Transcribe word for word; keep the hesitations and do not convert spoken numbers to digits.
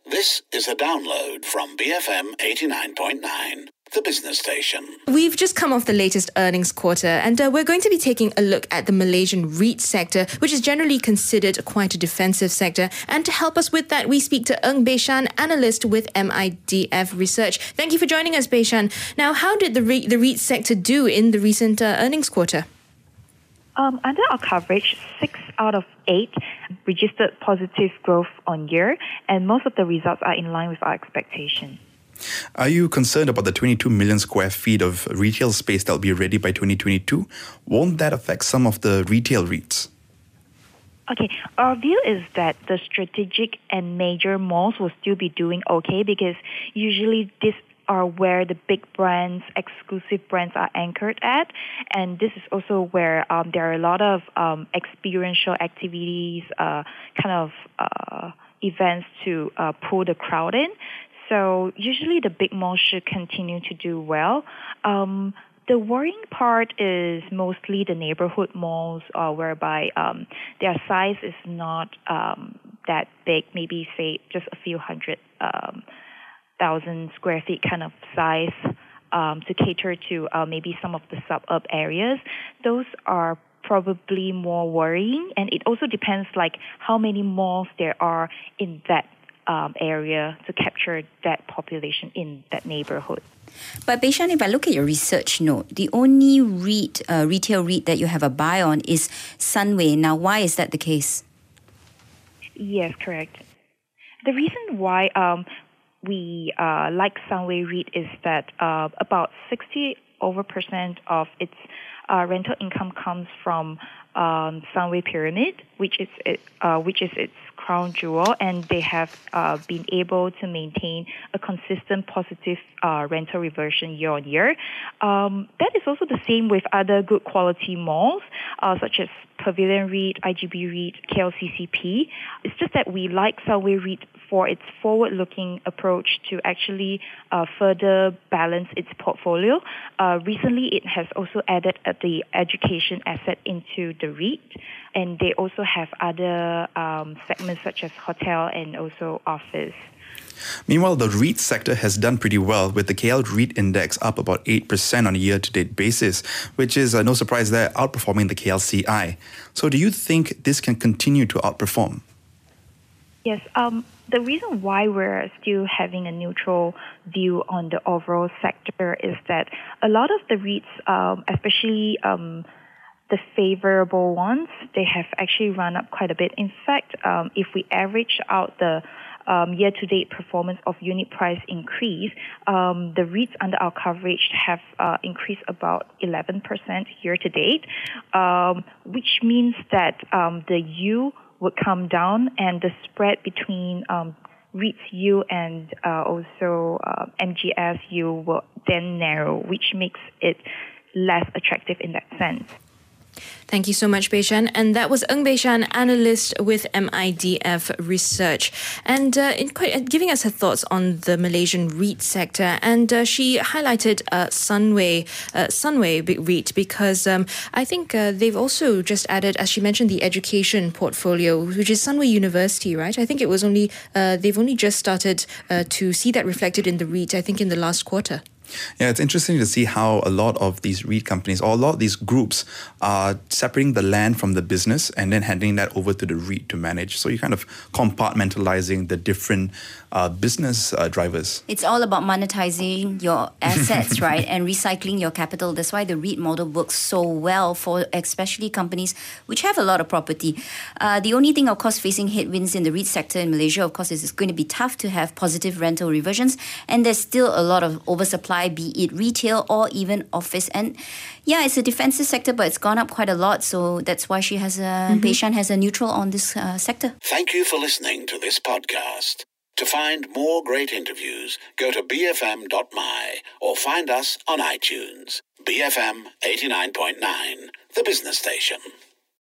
This is a download from B F M eighty-nine point nine, the business station. We've just come off the latest earnings quarter, and uh, we're going to be taking a look at the Malaysian REIT sector, which is generally considered quite a defensive sector. And to help us with that, we speak to Ng Beishan, analyst with M I D F Research. Thank you for joining us, Beishan. Now, how did the REIT, the REIT sector do in the recent uh, earnings quarter? Um, under our coverage, six out of eight registered positive growth on year, and most of the results are in line with our expectation. Are you concerned about the twenty-two million square feet of retail space that will be ready by twenty twenty-two? Won't that affect some of the retail REITs? Okay, our view is that the strategic and major malls will still be doing okay because usually this are where the big brands, exclusive brands are anchored at. And this is also where um, there are a lot of um, experiential activities, uh, kind of uh, events to uh, pull the crowd in. So usually the big malls should continue to do well. Um, the worrying part is mostly the neighborhood malls, uh, whereby um, their size is not um, that big, maybe say just a few hundred um thousand square feet kind of size um, to cater to uh, maybe some of the suburb areas. Those are probably more worrying, and it also depends like how many malls there are in that um, area to capture that population in that neighborhood. But Beishan, if I look at your research note, the only REIT, uh, retail REIT that you have a buy on is Sunway. Now, why is that the case? Yes, correct. The reason why um, we uh, like Sunway REIT is that uh, about sixty over percent of its uh, rental income comes from um, Sunway Pyramid, which is it, uh, which is its crown jewel, and they have uh, been able to maintain a consistent positive uh, rental reversion year on year. Um, that is also the same with other good quality malls, uh, such as Pavilion REIT, I G B REIT, K L C C P. It's just that we like Sunway REIT for its forward-looking approach to actually uh, further balance its portfolio. Uh, recently, it has also added uh, the education asset into the REIT, and they also have other um, segments such as hotel and also office. Meanwhile, the REIT sector has done pretty well, with the K L REIT index up about eight percent on a year-to-date basis, which is, uh, no surprise there, outperforming the K L C I. So do you think this can continue to outperform? Yes, um, the reason why we're still having a neutral view on the overall sector is that a lot of the REITs, um, especially um, the favorable ones, they have actually run up quite a bit. In fact, um, if we average out the um, year-to-date performance of unit price increase, um, the REITs under our coverage have uh, increased about eleven percent year-to-date, um, which means that um, the yield would come down, and the spread between um, REITs yield and uh, also uh, M G S yield will then narrow, which makes it less attractive in that sense. Thank you so much, Beishan. And that was Ng Beishan, analyst with M I D F Research, and uh, in quite, uh, giving us her thoughts on the Malaysian REIT sector. And uh, she highlighted uh, Sunway, uh, Sunway REIT because um, I think uh, they've also just added, as she mentioned, the education portfolio, which is Sunway University, right? I think it was only uh, they've only just started uh, to see that reflected in the REIT, I think, in the last quarter. Yeah, it's interesting to see how a lot of these REIT companies, or a lot of these groups, are separating the land from the business and then handing that over to the REIT to manage. So you're kind of compartmentalizing the different uh, business uh, drivers. It's all about monetizing your assets, right, and recycling your capital. That's why the REIT model works so well for especially companies which have a lot of property. Uh, the only thing, of course, facing headwinds in the REIT sector in Malaysia, of course, is it's going to be tough to have positive rental reversions, and there's still a lot of oversupply, be it retail or even office. And yeah, it's a defensive sector, but it's gone up quite a lot. So that's why she has a, mm-hmm. Beishan has a neutral on this uh, sector. Thank you for listening to this podcast. To find more great interviews, go to b f m dot m y or find us on iTunes. B F M eighty-nine point nine, the business station.